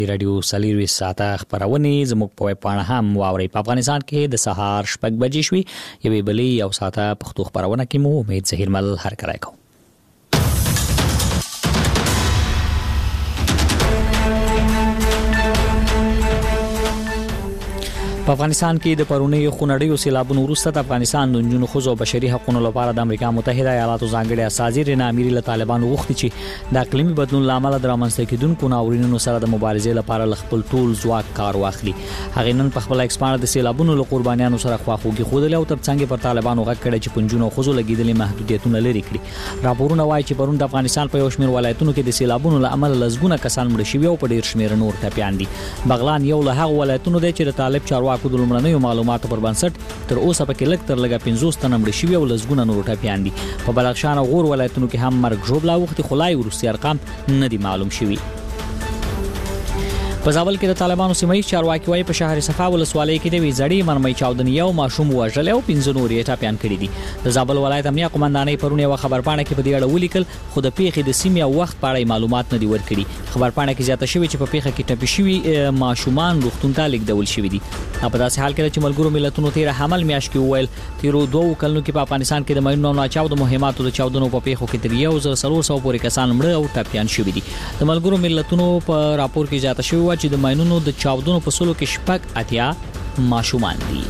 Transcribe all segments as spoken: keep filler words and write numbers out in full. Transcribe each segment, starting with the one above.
رادیو سلیروي ساعته خبرونه زموږ په پاڼه هم واوري. په افغانستان کې د سهار شپږ بجې شوي، یوې بلې یو ساعته پښتو خبرونه کې مو امید زهیرمل هرکړی کوم. په افغانستان کې د پرونی خونړیو سیلابونو وروسته د افغانستان د جنونو خزو بشري حقوقو لپاره د امریکا متحده ایالاتو ځانګړي اساسي رناميري له طالبانو غوښتي چې د اقلیمي بدلون لامل د رامنځته کېدونکو ناورینونو سره د مبارزې لپاره خپل ټول ځواک کار واخلي. هغه نن په خپل ایکسپانډ د سیلابونو له قربانیانو سره خواخوږي خوده او ترڅنګ پر طالبانو غږ کړي چې پنځونو خزو لګیدلې محدودیتونه لري کړي. راپورونه وايي چې پرون د افغانستان په یو شمېر ولایتونو کې د سیلابونو له امله لزګونه کسان مړ شوي او په ډیر شمېر نور ټپيان دي. بغلان یو له هغه ولایتونو دی چې د طالب چارواکو د لومړنیو معلوماتو پر بنسټ تر اوسه پکې لږ تر لږه پنځوس تنه مړ شوي او لزګونه نور ټپيان دي. په بلخشان او غور ولایتونو کې هم مرګ ژوبلا وخت خلای ورسي ارقام نه دي معلوم شوي. په زابل کې د طالبانو سیمایي چارواکي وايي په شهر صفا ولسوالۍ کې د ویزړی مرمۍ چاودنې یو ماشوم وژل او پنځه نور یې ټپيان کړي دي. د زابل ولایت امنیه قومندانۍ پرونه یو خبرپاڼه کې په دې اړه ولیکل، خو د پیښې د سیمې او وخت په اړه معلومات نه دي ورکړي. خبرپاڼه کې زیاته شوی چې په پیښه کې ټپي شوي ماشومان روغتون ته لیږدول شوي دي. په داسې حال کې چې ملګرو ملتونو تیر حمل میاش کې وویل تیرو دوه کلونو کې په افغانستان کې د ماینونو ناچاو د مهماتو د چاودنو په پیښو کې تر یو زر څلور سوه پورې کسان مړه او ټپيان شوي دي. د ملګرو ملتونو په راپور کې زیاته شوی و چې د ماینونو د چاودنو په سلو کې شپږ اتیا ماشومان دي.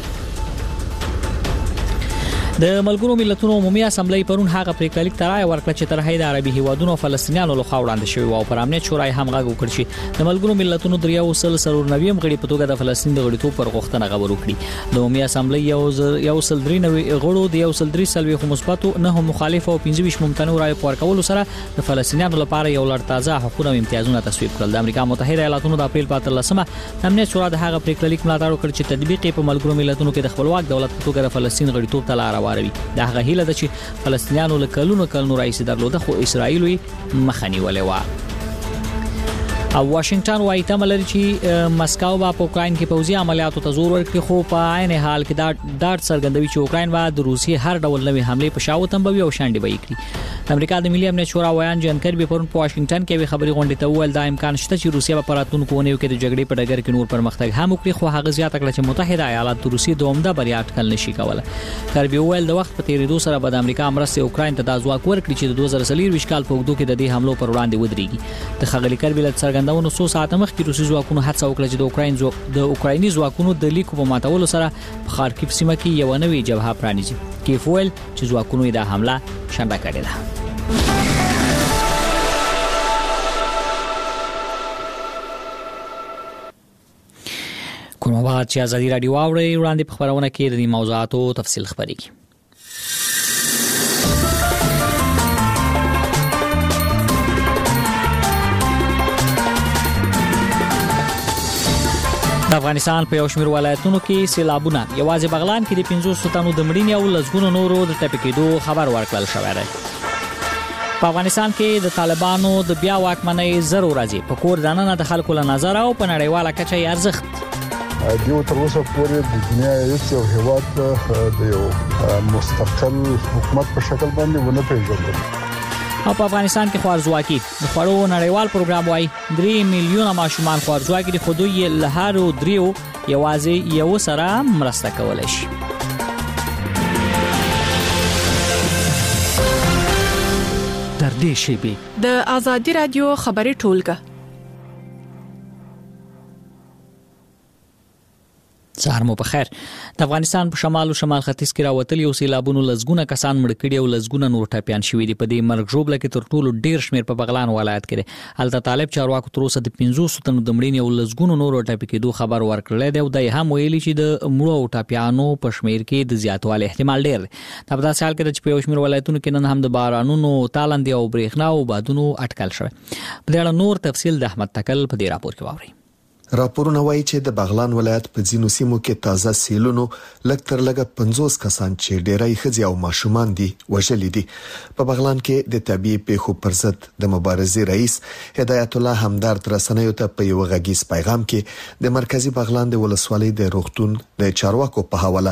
د ملګرو ملتونو عمومي اسمبلی پرون هغه پریکړه لیک ترای ورکړه چې ترهې د عربي هیوادونو فلسطینیانو له خوا وړاندې شوی او پر امنیت شورای هم غږ وکړ چې د ملګرو ملتونو دریو سل سرور نویم غړي په توګه د فلسطین د غړیتوب پر غوښتنه غوړ وکړي. د عمومي اسمبلی یو یو سل درې نوي غړو د یو سل درې سلوي خو مثبتو نه مخالف او پنځه ویشت ممتنع رائے ورکول سره د فلسطینیانو لپاره یو لړ تازه حقوق او امتیازونه تصویب کړل. د امریکا متحده ایالاتونو د اپریل په اتلسمه امنیت شورا د هغه پریکړه لیک ملاتړ وکړ چې تطبیق په ملګرو ملتونو کې د خپلواک دولت په توګه د فلسطین غړیتوب ته لار هواروي. د هغه هیله ده چې فلسطینیانو له کلونو کلونو راځي درلوده خو اسرائیل یې مخنی ولې و. او واشنگټن وايي تمه لري چې مسکو به په اوکراین کې پوځي عملیاتو ته زور ورکړي، خو په عین حال کې دا ډاډ څرګندوي چې اوکراین به د روسیې هر ډول نوې حمله په شاو تنبوي او شانډي به کړي. امریکا د ملي امنیت شورا ویان جان کربي پرون په واشنگټن کې وی خبري غونډه ته وویل دا امکان شته چې روسیه په پراتونکو ونیو کې د جګړې په ډګر کې نور پرمختګ هم وکړي، خو هغه زیاته کړه چې متحده ایالات د روسیې د عمده بریا اټکل نشي کولای. کربي وویل د وخت په تیریدو سره به د امریکا مرسته اوکراین ته د ځواک ورکړي چې د دوه زره څلور کال په وګړو کې د دې حملو پر وړاندې ودرېږي. د خغلی کربي له څرګندونو څو ساعت مخکې روسي ځواکونو هڅه وکړه چې د اوکراین زو د اوکرایني ځواکونو د لیکو په ماتولو سره په خارکیف سیمه کې یو نوې جبهه پرانیزي. کیف ویل چې ځواکونو یې د حمله شنډه کړې ده. کومه وخت چې ازادي رادیو اوري وړاندې په خبرونه کې د دې موضوعاتو تفصیل خبرېږي. د افغانستان په یو شمېر ولایتونو کې سیلابونه یوازې بغلان کې د پنځوس تنو د مړینې او لزګونو نورو د ټپي کېدو خبر ورکړل شوی دی. په افغانستان کې د طالبانو د بیا واکمنۍ زرو ورځې په کور دننه د خلکو له نظر او په نړیواله کچه یې ارزښت دیو تر اوسه پورې د دنیا یو هیواد د یو مستقل حکومت په شکل باندې ونه پیژندل. او په افغانستان کې خوارزواکي د خوړو نړیوال پروګرام وايي درې میلیونه ماشومان خوارزواکي د خودو یې لهارو دریو یوازې یو سره مرسته کولای شي. در دې شیبه د ازادي رادیو خبري ټولګه سهار مو بخیر. د افغانستان په شمال او شمال ختیځ کې راوتل یو سیلابونو لزګونه کسان مړ کړي او لزګونه نور ټپيان شوي دي. په دې مرګ ژوبله کې تر ټولو ډیر شمیر په بغلان ولایت کې دی. هلته طالب چارواکو تر اوسه د پنځوس تنو د مړینې او لزګونو نور ټپي کېدو خبر ورکړل دی او د هم ویلي چې د مړو او ټپيانو په شمیر کې د زیاتوالي احتمال ډیر دی. په داسې حال کې چې په یو شمیر ولایتونو کې نن هم د بارانونو تالندې او برېښنا او بادونو اټکل شوی. په دې اړه نور تفصیل د احمد تکل په دې راپور کې واوري. راپورونه وایي چې د بغلان ولایت په ځینو سیمو کې تازه سیلونو لږ تر لږه پنځوس کسان چې ډېری ښځې او ماشومان دي وژلي دي. په بغلان کې د طبيعي پیښو پر ضد د مبارزې رئیس هدایت الله همدرد رسنیو ته په یو غږیز پیغام کې د مرکزی بغلان د ولسوالۍ د روغتون د چارواکو په حواله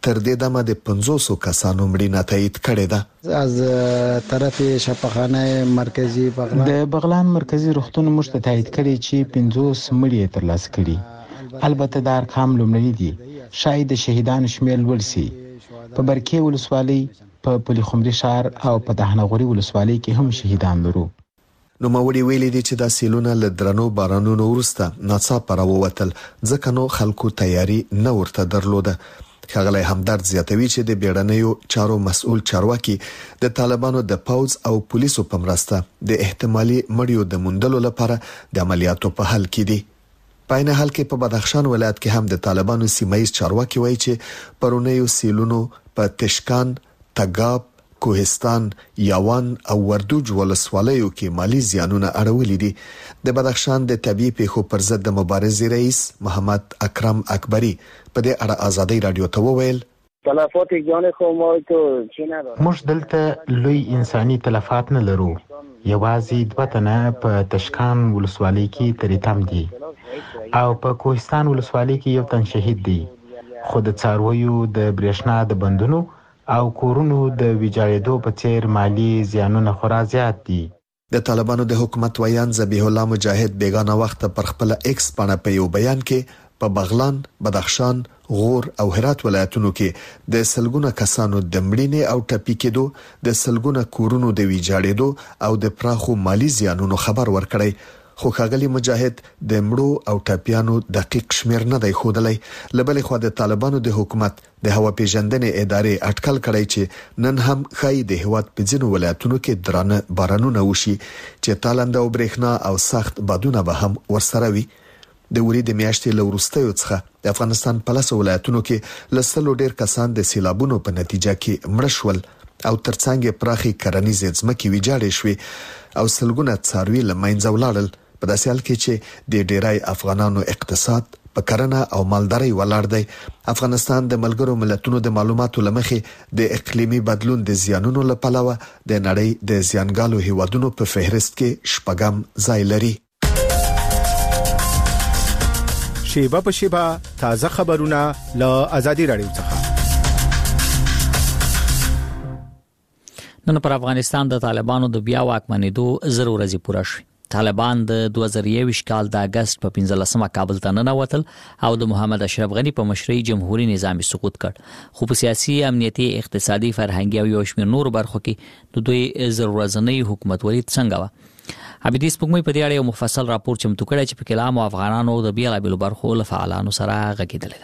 تر دې دمه د پنځوس کسانو مړینه تایید کړې ده. از طرف شفاخانه مرکزی بغلان د بغلان مرکزی روغتون موږ ته تایید کړي چې پنځوس مړي ترلاسه کړي. البته دا ارقام لومړني دي، شاید د شهیدانو شمېر لوړ شي. په برکې ولسوالۍ، په پلي خمري ښار او په دهنغوري ولسوالۍ کې هم شهیدان لرو. نو موري ویلي دي چې دا سیلونه له درنو بارانونو وروسته ناڅاپه راووتل، ځکه نو خلکو تیاری نه ورته درلوده. ښاغلی همدرد زیاتوي چې د بیړنیو چارو مسؤل چارواکي د طالبانو د پوځ او پولیسو په مرسته د احتمالي مړیو د موندلو لپاره د عملیاتو په حل کې دي. په عین حال کې په بدخشان ولایت کې هم د طالبانو سیمایي چارواکي وایي چې پرونیو سیلونو په تشکان، تګاب، کوهستان، یاوان او وردوج ولسوالیو کې مالی زیانونه اړولې دي. د بدخشان د طبيعي پیښو پر ضد د مبارزې رئیس محمد اکرم اکبری په دې اړه آزادۍ رادیو ته وویل: تلفات جان خو ما تو چی نداره. موږ دلته لوی انساني تلفات نه لرو، یوازې دوه تنه په تشکان ولسوالۍ کې تریتم دي او په کوهستان ولسوالۍ کې یو تن شهید دی. خو د څارویو د برېښنا د بندونو او کورونو د ویجاړېدو په څیر مالی زیانونه خورا زیات دي. د طالبانو د حکومت ویان ذبیح الله مجاهد بیگانه وخت پر خپل ایکس باندې په یو بیان کې په بغلان، بدخشان، غور او هرات ولایتونو کې د سلګونه کسانو د مړینې او ټپي کېدو، د سلګونه کورونو د ویجاړېدو او د پراخو مالی زیانونو خبر ورکړی. خو ښاغلی مجاهد د مړو او ټپيانو دقیق شمیر نه دی ښودلی. لبلې خو د طالبانو د حکومت د هوا پیژندنې ادارې اټکل کړی چې نن هم خای د هواد په ځینو ولایتونو کې درانه بارانونه وشي چې تالنده او برېښنا او سخت بادونه به هم ورسره وي. د ورې د میاشتې له وروستیو څخه د افغانستان په لسو ولایتونو کې لسلو ډیر کسان د سیلابونو په نتیجه کې مړه شول او ترڅنګ پراخي کرنیزې ځمکې ویجاړې شوې او سلګونه څاروي له منځه ولاړل. په داسې حال کې چې د ډیرای افغانانو اقتصاد په کرنه او مالدارۍ ولاړ دی. افغانستان د ملګرو ملتونو د معلوماتو لمخې د اقلیمي بدلون د زیانونو لپاره د نړۍ د زیانګالو هیوادونو په فهرست کې شپږم ځای لري. شیبه په شیبه تازه خبرونه له آزادۍ رادیو څخه. نن پر افغانستان د طالبانو د بیا واکمنېدو زر ورځې پوره شوې. طالبان د دوه زره یوویشت کال د اگست په پنځلسمه کابل ته ننوتل او د محمد اشرف غنی په مشرۍ جمهوریت نظام سقوط کړ. خو په سیاسي، امنیتي، اقتصادي، فرهنګي او یو شمېر نور برخو کې د دوی زر ورځنۍ حکومتولي څنګه و. عبدي سپوږمۍ په دې اړه یو مفصل راپور چمتو کړی چې په کلام او افغانانو د بیلابېلو برخو له فعالانو سره غږېدلی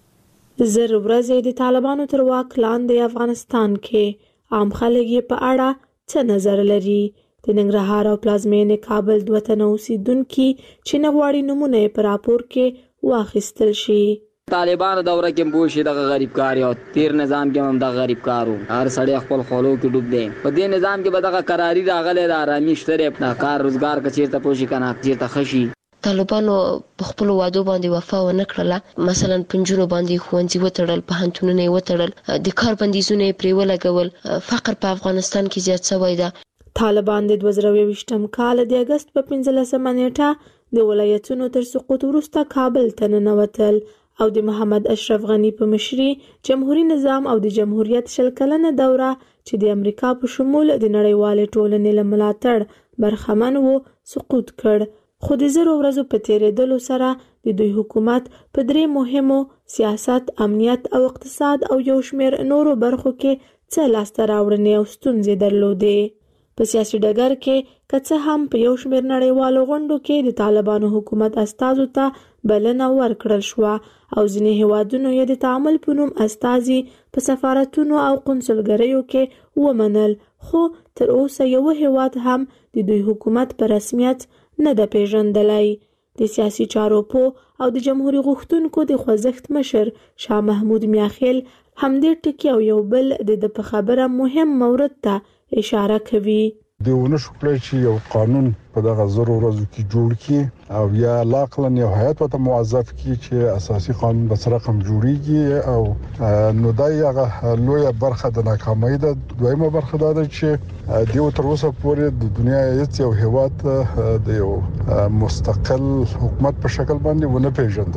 ده. زر ورځې د طالبانو تر واک لاندې افغانستان کې عام خلک یې په اړه څه نظر لري؟ د ننګرهار او پلازمینې کابل دوه تنه اوسیدونکي چې نه غواړي نمونه یې په راپور کې واخیستل شي. طالبانو دوره کې بوشي د غریب کار او تیر نظام کې هم د غریب کارو هر سړی خپل خولو کې ډوب دی. په دې نظام کې به دغه قراری راغلی د آرامي شتره په کار روزګار کې چیرته پوښي کنه چیرته خشي. طالبانو په خپل وعده باندې وفا ونه کړله. مثلا پنځونو باندې ښوونځي وتړل، پوهنتونونه وتړل، د کار بندیزونه پرې ولګول. فقر په افغانستان کې زیات شوی دی. طالبان د دوه زره یوویشتم کال د اگست په پنځلسمه نیټه د ولایتونو تر سقوط وروسته کابل ته ننوتل او د محمد اشرف غنی په مشرۍ جمهوریت نظام او د جمهوریت شل کلنه دوره چې د امریکا په شمول د نړیوالې ټولنې له ملاتړ برخمن وو سقوط کړ. خو د زرو ورځو په تیریدلو سره د دوی حکومت په درې مهمو سیاست، امنیت او اقتصاد او یو شمېر نورو برخو کې څه لاسته راوړنې او ستونزې درلودې. په سیاسي ډګر کې که څه هم په یو شمېر نړیوالو غونډو کې د طالبانو حکومت استازو ته بلنه ورکړل شوه او ځینې هیوادونو یې د تعامل په نوم استازي په سفارتونو او قونسلګریو کې ومنل، خو تر اوسه یو هیواد هم د دوی حکومت په رسمیت نه ده پیژندلی. د سیاسي چارو پوه او د جمهوریت غوښتونکو د خوځښت مشر شاه محمود میاخیل همدې ټکي او یو بل د د په خبره مهم مورد ته اشاره کوي. دیونه شو کړی چې یو قانون په دغه زرو ورځو کې جوړ کړي او یا لاقلا یو هیئت ته موظف کړي چې اساسي قانون به سره کم جوړیږي او نو دا یو لویه برخه د ناکامۍ ده. دویمه برخه دا ده چې دیو تر اوسه پورې د دنیا هیڅ یو هیواد د یو مستقل حکومت په شکل باندې ونه پیژندل.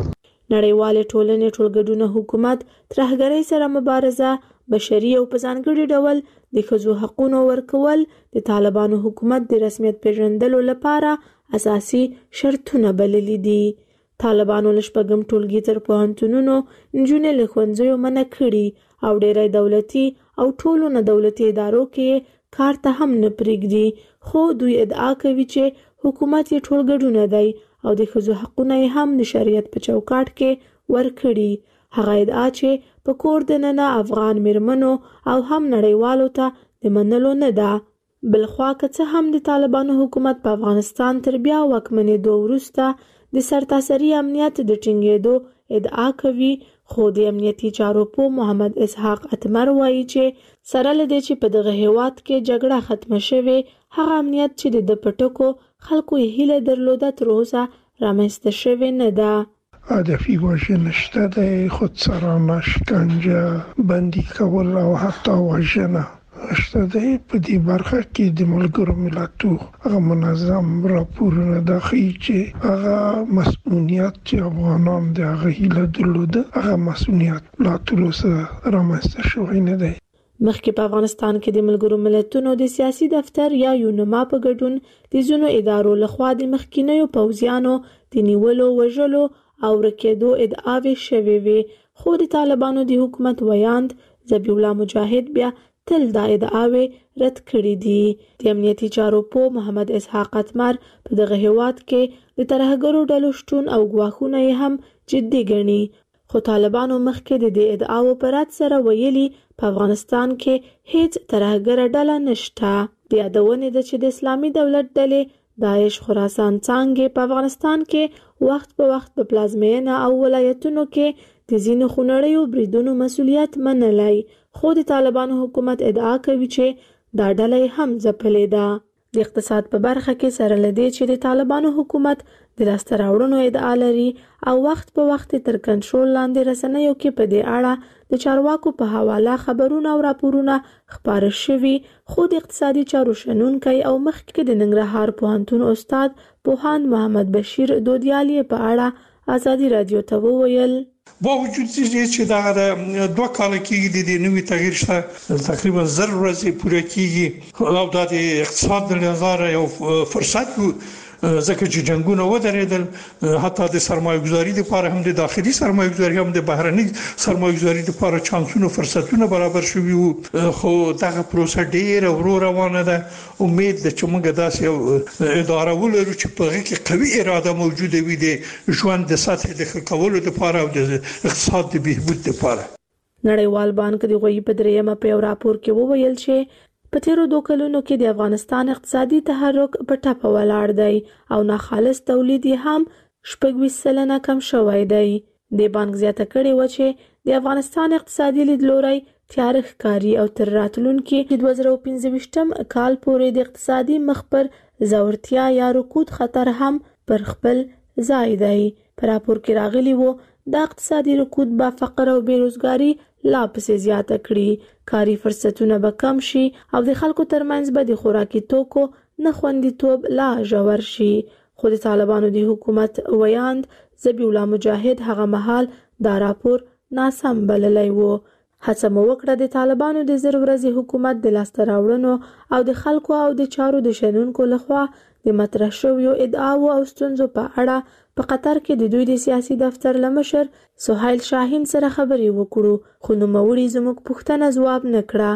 نړیوال ټولنې ټولګډونه حکومت ترهګرۍ سره مبارزه، بشري او په ځانګړي ډول د ښځو حقوقو ورکول د طالبانو حکومت د رسمیت پیژندلو لپاره اساسي شرطونه بللي دي. طالبانو له شپږم ټولګي تر پوهنتونونو نجونې له ښوونځیو منع کړي او ډېری دولتي او ټولو نه دولتي ادارو کې کار ته هم نه پرېږدي، خو دوی ادعا کوي چې حکومت یې ټولګډونه دی او د ښځو حقونه یې هم د شریعت په چوکاټ کې ورکړي. هغه ادعا چې په کور دننه افغان میرمنو او هم نړیوالو ته د منلو نه ده. بلخوا که څه هم د طالبانو حکومت په افغانستان تر بیا واکمنېدو وروسته د سرتاسري امنیت د ټینګېدو ادعا کوي، خو د امنیتي چارو پوه محمد اسحاق اتمر وایي چې سره له دې چې په دغه هیواد کې جګړه ختمه شوې، هغه امنیت چې د ده په ټکو خلکو یې هیله درلوده تر اوسه رامنځته شوې نه ده. هدفي وژنه شته دی، خودسرانه شکنجه، بندي کول او حتی وژنه شته دی. په دې برخه کې د ملګرو ملتونو هغه منظم راپورونه دا ښیي چې هغه مسؤلیت چې افغانان د هغه هیله درلوده، هغه مسؤلیت لا تر اوسه رامنځته شوی نه دی. مخکې په افغانستان کې د ملګرو ملتونو د سیاسي دفتر یا یونما په ګډون د ځینو ادارو لخوا د مخکینیو پوځیانو د نیولو، وژلو او ورکېدو ادعاوې شوې وې، خو د طالبانو د حکومت ویاند ذبیح الله مجاهد بیا تل دا ادعاوې رد کړي دي. د امنیتي چارو پوه محمد اسحاق اتمر په دغه هیواد کې د ترهګرو ډلو شتون او ګواښونه یې هم جدي ګڼي، خو طالبانو مخکې د دې ادعاو په رد سره ویلي په افغانستان کې هیڅ ترهګره ډله نشته. د یادونې ده چې د اسلامي دولت ډلې داعش خراسان څانګې په افغانستان کې وخت په وخت په پلازمینه او ولایتونو کې د ځینو خونړیو بریدونو مسؤلیت منلی، خو د طالبانو حکومت ادعا کوي چې دا ډله هم ځپلې ده. د اقتصاد په برخه کې سره له دې چې د طالبانو حکومت د لاسته راوړنو ادعا لري او وخت په وخت تر کنټرول لاندې رسنیو کې په دې اړه د چارواکو په حواله خبرونه او راپورونه خپاره شوي، خو د اقتصادي چارو شنونکی او مخکې د ننګرهار پوهنتون استاد پوهاند محمد بشیر دودیالي په اړه ازادي رادیو ته وویل: با وجود چې دا دوه کال کېږي د نوې تغییر شته، تقریبا زر ورځې پوره کېږي او دا د اقتصاد د نظاره یو فرصت و، ځکه چې جنگونه ودرېدل، حتی د سرمایه‌ګذاري لپاره هم د داخلي سرمایه‌ګذاري هم د بهرني سرمایه‌ګذاري لپاره چانسونه فرصتونه برابر شوي وو، خو دغه پروسه ډېره ورو روانه ده. امید ده چې موږ داسې یو اداره ولرو چې په هغې کې قوي اراده موجوده وي د ژوند د سطحې د ښه کولو لپاره او د اقتصاد د بهبود لپاره. نړیوال بانک د غوي په دریمه په یو راپور کې وویل چې په تیرو دوه کلونو کې د افغانستان اقتصادي تحرک په ټپه ولاړ دی او ناخالص تولید یې هم شپږ ویشت سلنه کم شوی دی. د بانک زیاته کړې وه چې د افغانستان اقتصادي لیدلوری تیاره ښکاري او تر راتلونکي دوه زره پنځه ویشتم کال پورې د اقتصادي مخ پر ځوړتیا یا رکود خطر هم پر خپل ځای دی. په راپور کې راغلي وو دا اقتصادي رکود به فقر او بیروزګاري لا پسې زیاته کړي، کاري فرصتونه به کم شي او د خلکو ترمنځ به د خوراکي توکو نه خوندیتوب لا ژور شي. خو د طالبانو د حکومت ویاند ذبیح الله مجاهد هغه مهال دا راپور ناسم بللی وو. هڅه مو وکړه د طالبانو د زر ورځې حکومت د لاسته راوړنو او د خلکو او د چارو د شنونکو لخوا د مطرح شویو ادعاو او ستونزو په اړه په قطر کې د دوی د سیاسي دفتر له مشر سهیل شاهین سره خبرې وکړو، خو نوموړي زموږ پوښتنه ځواب نه کړه.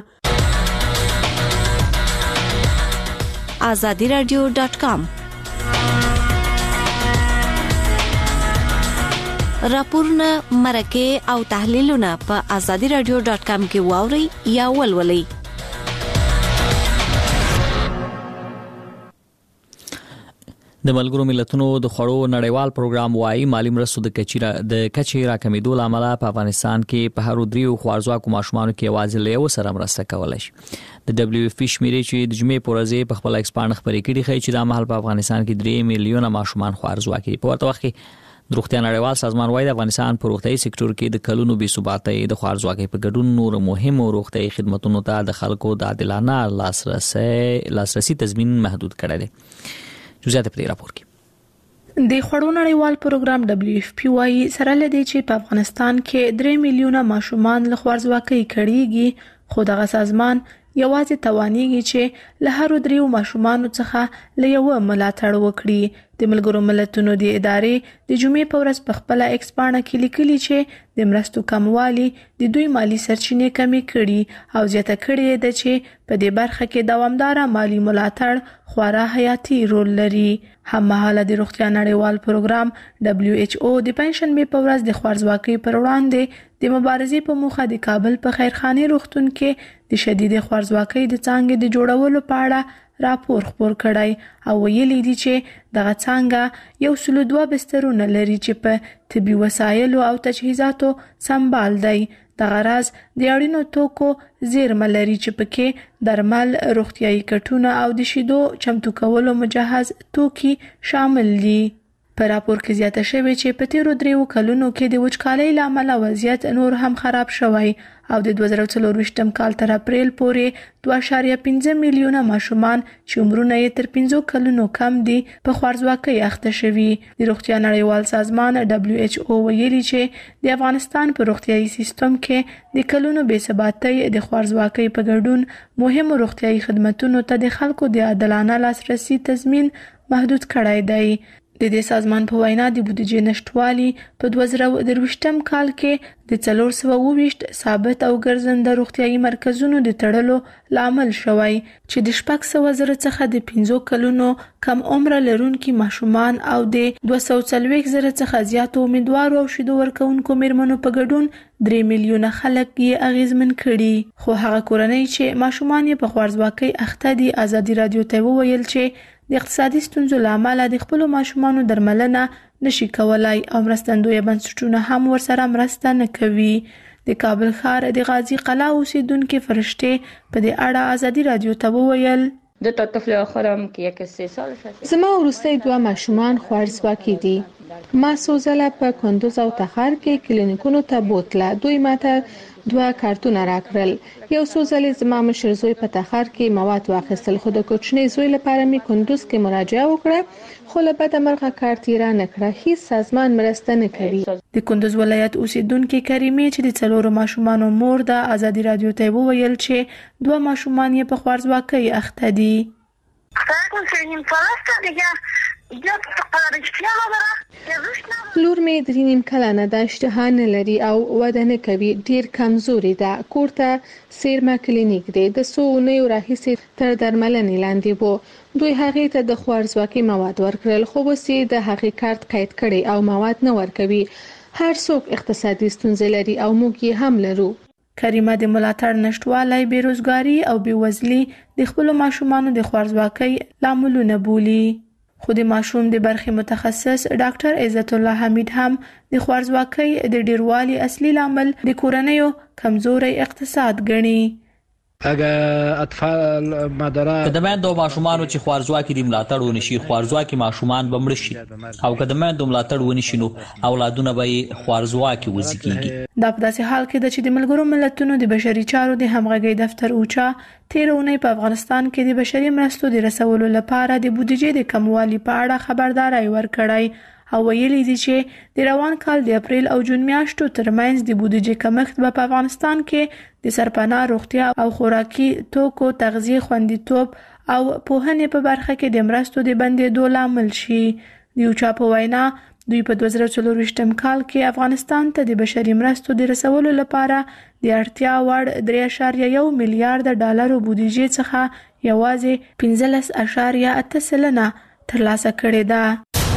آزادي رادیو ډاټ کام راپورونه، مرکې او تحلیلونه په آزادي رادیو ډاټ کام کې واورئ یا ولولئ. د ملګرو ملتونو د خوړو نړیوال پروګرام وايي مالی مرستو د کچیره د کچې راکمېدو لامل په افغانستان کې په هر دریو خوارزواکو ماشومانو کې یوازې له یو سره مرسته کولای شي. د دبليو اف پی شمیرې چې د جمعې په ورځ په خپل ایکسپانډ خبرې کړي خي چې د مهال په افغانستان کې درې میلیونه ماشومان خوارزواک دي. په ورته وخت کې د روغتیا نړیوال سازمان وايي د افغانستان په روغتیايي سکتور کې د کلونو بې ثباتۍ د خوارزواکۍ په ګډون نور مهمو روغتیايي خدماتو ته د خلکو د عادلانه لاسرسي لاسرسي تضمین محدود کړی دی. جزئیات په دې راپور کې د خوړو نړیوال پروګرام دبليو اف پی وايي سره لدی چې په افغانستان کې درې میلیونه ماشومان له خوارځواکۍ کړيږي، خو دغه سازمان یوازې توانېږي چې له هر دریو ماشومانو څخه له یو ملاتړ وکړي. د ملګرو ملتونو د ادارې د جمعې په ورځ په خپل ایکس پاڼه کې لیکلي چې د مرستو کموالی د دوی مالی سرچینې کمې کړي او زیاته کړې ده چې په دې برخه کې دوامدار مالی ملاتړ خورا حیاتي رول لري. هممهاله د روغتیا نړیوال پروګرام دبليو ایچ او د پنځشنبه په ورځ د خوارځواکۍ پر وړاندې د مبارزې په موخه د کابل په خیرخانه روغتون کې د شدید خوارځواکۍ د څانګې د جوړولو په اړه راپور خپور کړی او ویلي دي چې دغه څانګه یو سل دوه بسترونه لري چې په طبي وسایلو او تجهیزاتو سمبال دی. دغه راز د اړینو توکو زیرمه لري چې پکې درمل، روغتیايي کټونه او د شیدو چمتو کولو مجهز توکي شامل دي. په راپور کې زیاته شوې چې په تیرو دریو کلونو کې د وچکالۍ له امله وضعیت نور هم خراب شوی او د دوه زره څلور کال تر اپریل پورې دوه اعشاریه پنځه میلیونه ماشومان چې عمرونه یې تر پنځو کلونو کم دي په خوارځواکۍ اخته شوي. د روغتیا نړیوال سازمان دبليو ایچ او ویلي چې د افغانستان په روغتیايي سیستم کې د کلونو بې ثباتۍ د خوارځواکۍ په ګډون مهمو روغتیايي خدماتو ته د خلکو د عادلانه لاسرسي تضمین محدود کړی دی. د دې سازمان په وینا د بودیجې نشټوالي په دوه زره درویشتم کال کې د څلور سوه اووه ویشت ثابت او ګرځنده روغتیايي مرکزونو د تړلو لامل شوی چې د شپږ سوه زره څخه د پنځو کلونو کم عمر لرونکي ماشومان او د دوه سوه څلوېښت زره څخه زیاتو امیدوارو او شیدو ورکوونکو میرمنو په ګډون درې میلیونه خلک یې اغیزمن کړي. خو هغه کورنۍ چې ماشومان یې په خوارځواکۍ اخته دي ازادي رادیو ته وویل چې د اقتصادي ستونزو له امله د خپل ماشومانو درملنه نشي کولای او مرستندوی بنسټونه هم ورسره مرسته نه کوي. د کابل ښار د غازی قلا اوسیدونکو فرشته په دې اړه ازادي رادیو ته وویل دو تا طفل آخرم که یک سه سال شد. زما وروستی دوه ماشومان خوارځواکي دي. ما سوزله په کندوز او تخار کې کلینیکونو ته بوتله. دوی ماته دوه کارتونه راکړل. یو څو ځلې زما مشر زوی په تخار کې مواد واخیستل، خو د کوچنی زوی لپاره می کندوز کې مراجعه وکړه، خو له بده مرغه کارت یې را نه کړه. هیڅ سازمان مرسته نه کوي. د کندوز ولایت اوسیدونکو کریمې چې د څلورو ماشومانو مور ده ازادي رادیو ته وویل چې دوه ماشومان یې په خوارځواکۍ اخته دي. لور می درې نیم کلنه ده، اشتها نه لري او وده نه کوي، ډیر کمزوري ده. کور ته سیرما کلینیک دی، د څو اونیو راهیسې تر درملنې لاندې وو. دوی هغې ته د خوارځواکۍ مواد ورکړل، خو اوس یې د هغې کارت قید کړی او مواد نه ورکوي. هر څوک اقتصادي ستونزې لري او موږ یې هم لرو. کریمه د ملاتړ نشټوالی، بیروزګاري او بیوزلي د خپل ماشومانو د خوارځواکۍ لاملونه بولي. خو د ماشوم د برخې متخصص ډاکټر عزت الله حمید هم د خوارځواکۍ د ډیروالي اصلي لامل د کورنیو کمزوري اقتصاد ګڼي. اگر اطفال مادران د مېندو ماشومانو چې خوارځواکي د ملاتړ ونشي، خوارځواکي ماشومان به مړ شي او که د مېندو ملاتړ ونشي نو اولادونه به خوارځواکي وزيږي. دا په داسې حال کې د چې د ملګرو ملتونو د بشري چارو د همغږي دفتر اوچا تیر اونۍ په افغانستان کې د بشري مرستو د رسولو لپاره د بودیجې د کموالي په اړه خبرداري ورکړی او ویلي دي چې د روان کال د اپریل او جون میاشتو ترمنځ د بودیجې کمښت به په افغانستان کې د سرپناه روغتیا او خوراکي توکو تغذیه خوندیتوب او پوهنې په برخه کې د مرستو د بندېدو لامل شي. د اوچا په وینا دوی په دوه زره څلورویشتم کال کې افغانستان ته د بشري مرستو د رسولو لپاره د اړتیا وړ درې اعشاریه یو میلیارډ ډالرو بودیجې څخه یوازې پنځلس اعشاریه اته سلنه ترلاسه کړې ده.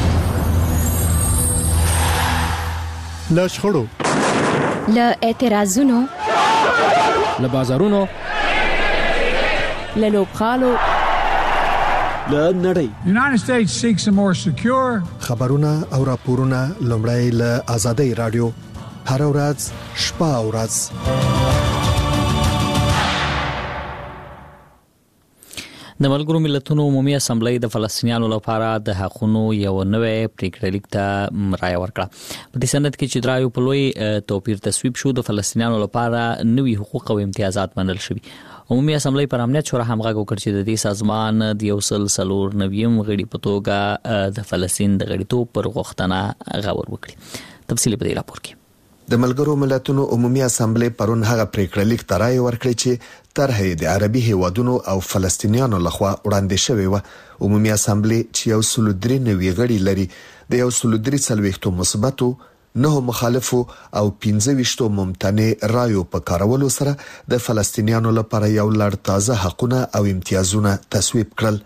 له شخړو، له اعتراضونو، له بازارونو، له لوبغالو، له نړۍ. United States seeks a more secure. خبرونه او راپورونه لومړی له آزادۍ رادیو هر ورځ شپه او ورځ. د ملګرو ملتونو عمومي اسمبلی د فلسطینیانو لپاره د حقوقو یو نوې پریکړه لیک ته رائے ورکړه. په دې سند کې چې درایو په لوی توپیر تصویب شو د فلسطینیانو لپاره نوې حقوق او امتیازات منل شوي. عمومي اسمبلی پر امنیت شورا هم غږ وکړ چې د دې سازمان د یو سل څلور نویم غړي په توګه د فلسطین د غړیتوب پر غوښتنه غور وکړي. تفصیل په دې راپور کې. د ملګرو ملتونو عمومي اسمبلی پرون هغه پریکړه لیک ته رائے ورکړی چې طرح د عربي هیوادونو او فلسطینیانو لخوا وړاندې شوی و. عمومي اسمبلی چې یو سل درې نوي غړي لري د یو سل درې څلوېښتو مثبتو نه مخالفو او پنځه ویشتو ممتنع رایو په کارولو سره د فلسطینیانو لپاره یو لړ تازه حقوقونه او امتیازونه تصویب کړل.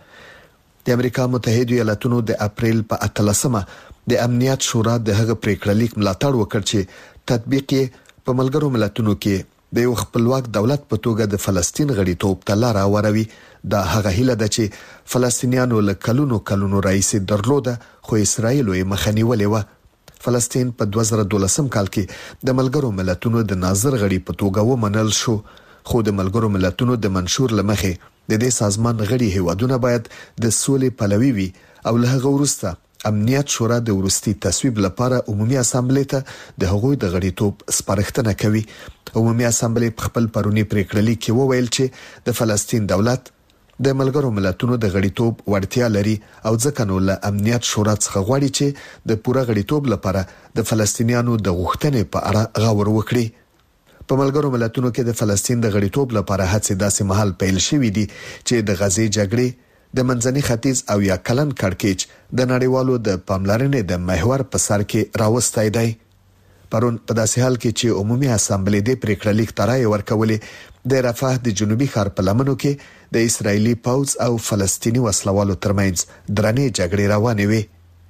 د امریکا متحده ایالاتونو د اپریل په اتلسمه د امنیت شورا د هغه پریکړه لیک ملاتړ وکړ چې تطبیق یې په ملګرو ملتونو کې د یو خپلواک دولت په توګه د فلسطین غړیتوب ته لار هواروي. دا هغه هیله ده چې فلسطینیانو له کلونو کلونو راهیسې درلوده خو اسرائیل یې مخه نیولې و. فلسطین په دوه زره دولسم کال کې د ملګرو ملتونو د ناظر غړي په توګه ومنل شو، خو د ملګرو ملتونو د منشور لمخې د دې سازمان غړي هیوادونه باید د سولې پلوي وي او له هغه وروسته امنیت شورا د ورستي تصویب لپاره عمومي اسمبلی ته د هغوی د غړیتوب سپارښتنه کوي. عمومي اسمبلی په خپل پرونی پریکړه لیک کې وویل چې د فلسطین دولت د ملګرو ملتونو د غړیتوب وړتیا لري او ځکه نو له امنیت شورا څخه غواړي چې د پوره غړیتوب لپاره د فلسطینیانو د غوښتنې په اړه غور وکړي. په ملګرو ملتونو کې د فلسطین د غړیتوب لپاره هڅې داسې مهال پیل شوې دي چې د غزې جګړې د منځني ختیځ او یا کلن کړکېچ د نړیوالو د پاملرنې د محور په سر کې راوستای دی. پرون په داسې حال کې چې عمومي اسمبلی د پریکړه لیک ته رائے ورکولې د رفح د جنوبي ښار په لمنو کې د اسرایلی پوځ او فلسطینی وسلوالو ترمنځ درنې جګړې روانې وي.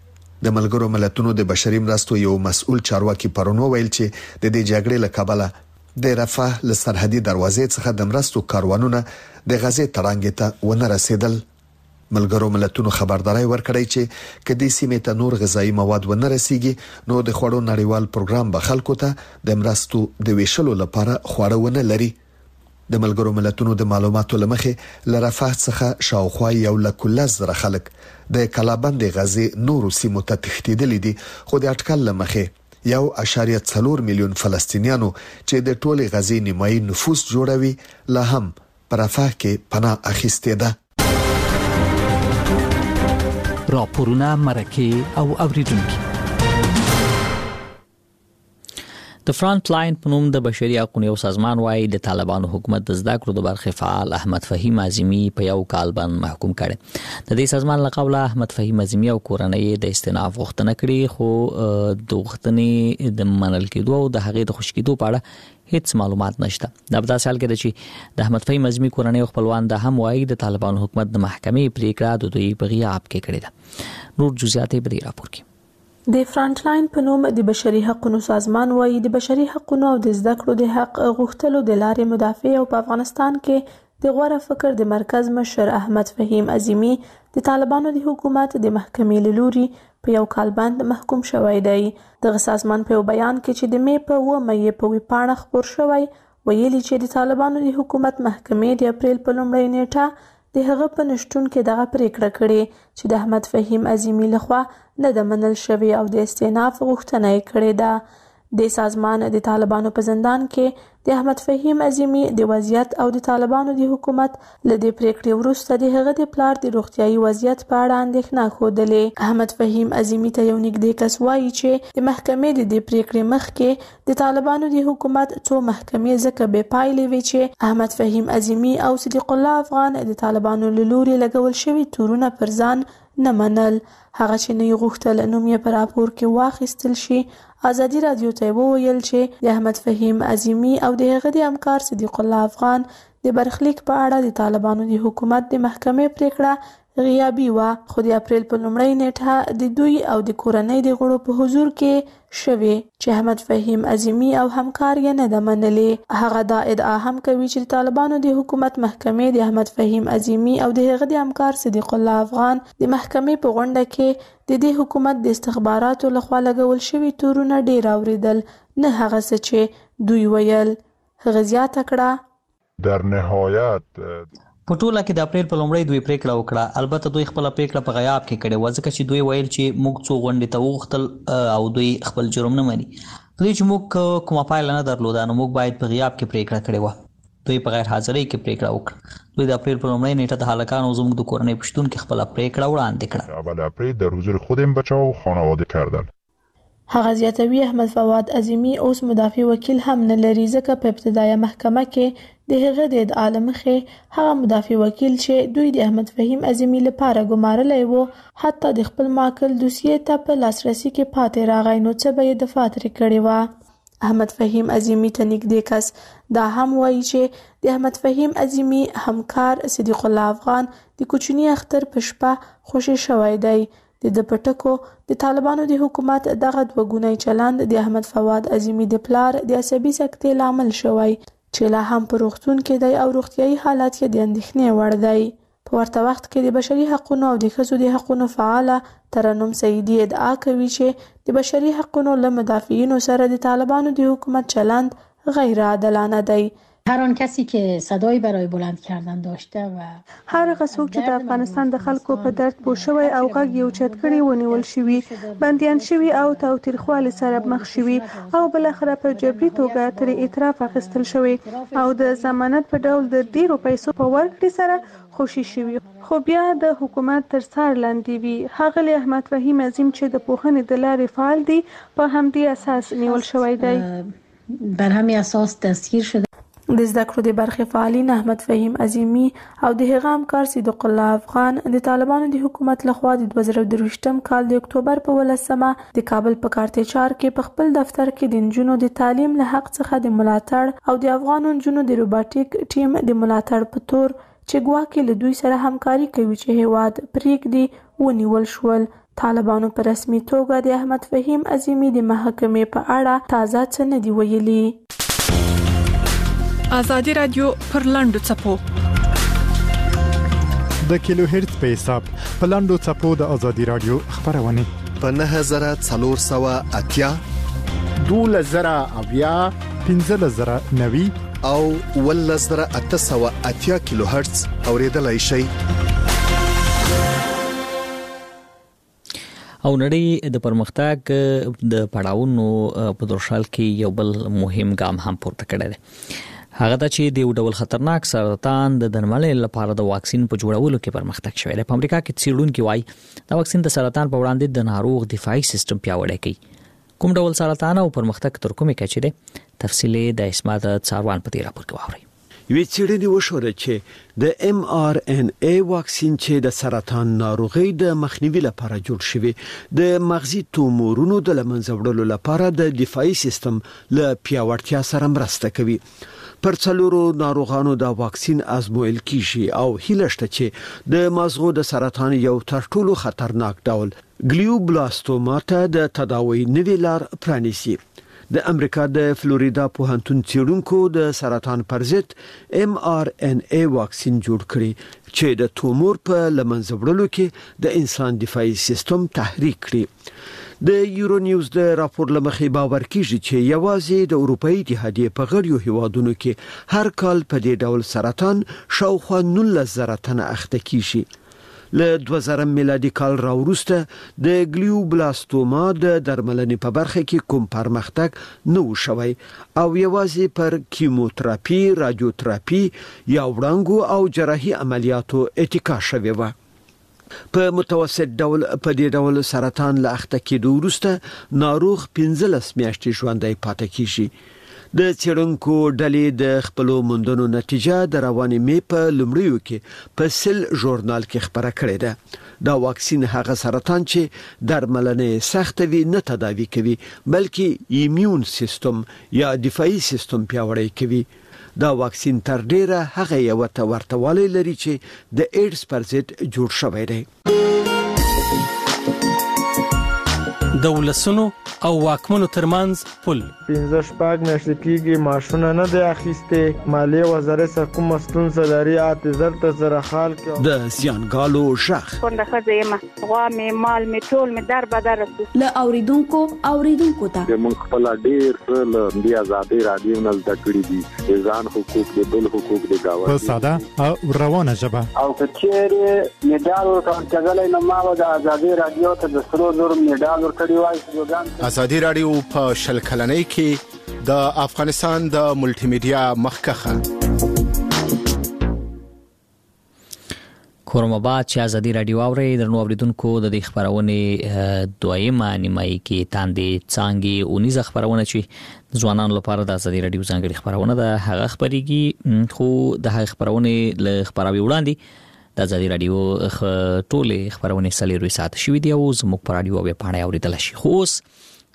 د ملګرو ملتونو د بشري مرستو یو مسؤل چارواکي پرون ویل چې د دې جګړې له کبله د رفح له سرحدي دروازې څخه د مرستو کاروانونه د غزې تړانګې ته ونه رسیدل. ملګرو ملتونو خبرداري ورکړی چې کدي سیمه ته نور غذایی مواد ونه رسیږي نو د خوړو نړیوال پروګرام به خلکو ته د مرستو د ویشلو لپاره خوړه ونه لري. د ملګرو ملتونو د معلوماتو لمخې لرفح څخه شاوخوا یو لک لس زره خلک د کلابند غزې نورو سیمو ته تښتیدلي دي، خو د اټکل لمخې یو اشاریه څلور میلیون فلسطینیانو چې د ټولې غزې نیمایي نفوس جوړوي لا هم پر رفح کې پناه اخیستې ده. راپورونه مرکه او اوریدونکو. د فرانت لاین په نوم د بشري حقوقو یو سازمان وايي د طالبانو حکومت د زده کړو د برخې فعال احمد فهیم اعظمي په یو کال باندې محکوم کړي. د دې سازمان له قبله احمد فهیم اعظمي او کورنۍ د استئناف غوښتنه کړې، خو د غوښتنې د منل کېدو او د هغې د خوشی کېدو په اړه هیڅ معلومات نشته. دا په داسې حال کې ده چې د احمد فهیم اعظمي کورنۍ خپلوان د هم وايي د طالبانو حکومت د محکمې پریکړه د دوی په غیاب کې کړې ده. نور جزئیات په دې راپور کې. د فرانت لاین په نوم د بشري حقوقو سازمان وايي د بشري حقوقو او د زده کړو د حق غوښتلو د لارې مدافع او په افغانستان کې د غوړه فکر د مرکز مشر احمد فهیم اعظمي د طالبانو د حکومت د محکمې له لوري په یو کال باندې محکوم شوی دی. د سازمان په بیان کې چې د مې په اووه مې په ویپاڼه خبر شوی ویلي چې د طالبانو د حکومت محکمې د اپریل په لومړۍ نیټه د هغه په نشټون کې دغه پریکړه کړې چې د احمد فهیم اعظمي لخوا نه د منل شوی او د استئناف غوښتنه یې کړې ده. د سازمان د طالبانو په زندان کې د احمد فهیم اعظمي د وضعیت او د طالبانو د حکومت له دې پریکړې وروسته د هغه د پلار د روغتیايي وضعیت په اړه اندېښنه ښودلې. احمد فهیم اعظمي ته یو نږدې کس وایي چې د محکمې د دې پریکړې مخکې د طالبانو د حکومت څو محکمې ځکه بې پایلې وي چې احمد فهیم اعظمي او صدیق الله افغان د طالبانو له لوري لګول شوي تورونه پر ځان نه منل. هغه چې نه غوښتل نوم یې په راپور کې واخیستل شي. ازادي رادیو ته وویل چې د احمد فهیم اعظمي او د هغه د همکار صدیق الله افغان د برخلیک په اړه د طالبانو د حکومت د محکمې پریکړه غیابي و، خو د اپریل په لومړۍ نیټه د دوی او د کورنۍ د غړو په حضور کې شوې چې احمد فهیم اعظمي او همکار یې نه ده منلې. هغه دا ادعا هم کوي چې د طالبانو د حکومت محکمې د احمد فهیم اعظمي او د هغه د همکار صدیق الله افغان د محکمې په غونډه کې د دې حکومت د استخباراتو لخوا لګول شوي تورونه ډیر اوریدل، نه هغه څه چې دوی ویل. هغه زیاته کړه در نهایت په ټوله کې د اپریل په لومړۍ دوی پریکړه وکړه. البته دوی خپل پریکړه په غیاب کې کړې و ځکه چې دوی ویل چې موږ څو غونډې ته وغوښتل او دوی خپل جرم نه مني. دوی چې موږ کومه پایله نه درلوده نو موږ باید په غیاب کې پریکړه کړې و. دوی په غیر حاضرۍ کې پریکړه وکړه. دوی د اپریل په لومړۍ نیټه د هلکانو زموږ د کورنۍ پښتون کې خپل پریکړه وړاندې کړه. اول اپریل در حضور خودم بچه و خانواده کردن. هغه زیاتوي احمد فواد عظیمی اوس مدافع وکیل هم نه لري ځکه په ابتدایي محکمه کې د هغه د ادعا لمخې هغه مدافع وکیل چې دوی د احمد فهیم عظیمی لپاره ګمارلی وو حتی د خپل ماکل دوسیې ته په لاسرسي کې پاتې راغی نو څه به یې دفاع ترې کړې وه. احمد فهیم عظیمی ته نږدې کس دا هم وایي چې د احمد فهیم عظیمی همکار صدیق الله افغان د کوچني اختر په شپه خوشي شوی دی. د د پټکو د طالبانو د حکومت دغه دوګونی چلند د احمد فواد عظیمی د پلار د عصبي سکتې لامل شوی چې لا هم په روغتون کې دی او روغتیايي حالت یې د اندېښنې وړ دی. په ورته وخت کې د بشري حقوقو او د ښځو د حقوقو فعاله ترنم سعیدی ادعا کوي چې د بشري حقوقو له مدافعینو سره د طالبانو د حکومت چلند غیر عادلانه دی. هر آن کسی که صدایی برای بلند کردن داشته و هر هغه څوک چې د افغانستان د خلکو په درد پوه شوی او غږ یو چت کړي ونیول شوي بندیان شوي او تاوتریخوالي سره مخ شوي او بالاخره په جبري توګه ترې اعتراف اخیستل شوی او د ضمانت په ډول د ډیرو پیسو په ورکړې سره خوشي شوي خو بیا د حکومت تر څار لاندې وي. ښاغلی احمد فهیم عظیم چې د پوهنې د لارې فعال دی په همدې اساس نیول شوی دی. بر همین اساس دستگیر شده. د زده کړو د برخې فعالین احمد فهیم عظیمی او د هغه همکار صدیق الله افغان د طالبانو د حکومت لخوا د دوه زره درویشتم کال د اکتوبر په ولسمه د کابل په کارتچار کې په خپل دفتر کې د نجونو د تعلیم له حق څخه د ملاتړ او د افغان نجونو د روباټیک ټیم د ملاتړ په تور چې ګواکې له دوی سره همکاري کوي چې هیواد پریږدي ونیول شول. طالبانو په رسمي توګه د احمد فهیم عظیمی د محاکمې په اړه تازه څه نه دی ویلي. آزادی رادیو پر لاندو چپو د کیلو هرتز په حساب په لاندو چپو د آزادی رادیو خبرونه په نه هزار څلور سوه اتیا دوله زره اویا پنځه زره نوي او ول زره اته سوه اتیا کیلو هرتز اوریدلای شي. او نړۍ د پرمختګ د پړاوونو په درشل کې یو بل مهم ګام هم پورته کړی دی. هغه د چې د یو ډول خطرناک سرطان د درملنې لپاره د واکسین په جوړولو کې پرمختګ شوی دی. په امریکا کې څېړونکي وایي دا واکسین د سرطان په وړاندې د ناروغ دفاعي سیستم پیاوړی کوي. کوم ډول سرطان او پرمختګ تر کومې کچې دی تفصیل د اسمت څاروان په دې راپور کې واورئ. یوه څېړنه وشوه چې د ام آر ان اے واکسین چې د سرطان ناروغي د مخنیوي لپاره جوړ شوی د مغزي تومورونو د لمنځه وړلو لپاره د دفاعي سیستم له پیاوړتیا سره مرسته کوي. پر څلورو ناروغانو دا واکسین ازمویل کیږي او هیله شته چې د مغزو د سرطان یو تر ټولو خطرناک ډول ګلیوبلاستوما ته د تداوی نوې لار پرانیسي. د امریکا د فلوریدا پوهنتون څېړونکو د سرطان پر ضد ام آر ان اے واکسین جوړ کړی چې د تومور په لمنځه وړلو کې د انسان دفاعي سیستم تحریک کړي. د یورو نیوز د راپور لمخې باور کیږي چې یوازې د اروپאי اتحادیې په غړیو هیوادونو کې هر کال په دې ډول سرطان شاوخوا نولس زره تنه اخته کیږي. له دوه زره میلادي کال راوروسته د ګلیوبلاستوما د درملنې په برخه کې کوم پرمختګ نه و شوی او یوازې پر کیموتراپي، رادیوتراپي یا وړانګو او جراحي عملیاتو اتکا شوی و. په متوسط ډول په دې ډول سرطان له اخته کېدو وروسته ناروغ پنځلس میاشتې ژوندی پاتې کیږي. د څېړونکو ډلې د خپلو موندنو نتیجه د روانې مې په لومړیو کې په سل ژورنال کې خبره کړې ده. دا واکسین هغه سرطان چې درملنه سخت وي نه تداوی کوي بلکې ایمیون سیستم یا دفاعي سیستم پیاوړی کوي. دا واکسین تر ډیره هغه یو ته ورتهوالی لري چې د ایډز پر ضد جوړ شوی دی. د ولسونو او واکمنو ترمنځ پل پنځه شپږ میاشتې کېږي ماشونه نه دی اخیستې مالیې وزارت سره کومه ستونزه لري اته زر ته زره خال کې د زیانګالو ژغ څنګه ښځه یم غوا مې مال مې ټول مې در بدر له اوریدونکو اوریدونکو ته موږ خپل ډیر څه د آزادۍ رادیو نه زده کړي دي ځان حقوق د بل حقوق د گاونډي په ساده او روانه ژبه او کچېره میډال ورکړل کېدل نو ما د آزادۍ رادیو ته د سرو زر میډال ورکړی وای. آزادۍ رادیو په شل کلنۍ کې د افغانستان د ملټي میډیا مخکخه کورمباد چې ازادي رادیو اوري درنو اوریدونکو د دې خبرونه دویمه نیمایي کې تاندې څنګه اونیز خبرونه چې ځوانانو لپاره د ازادي رادیو ځانګړي خبرونه ده هغه خبريږي خو د هغه خبرونه ل خبروي وړاندې د ازادي رادیو ټوله خبرونه سلیروي سات شوې دی او زموږ پر رادیو به پاڼه اوریدل شي خو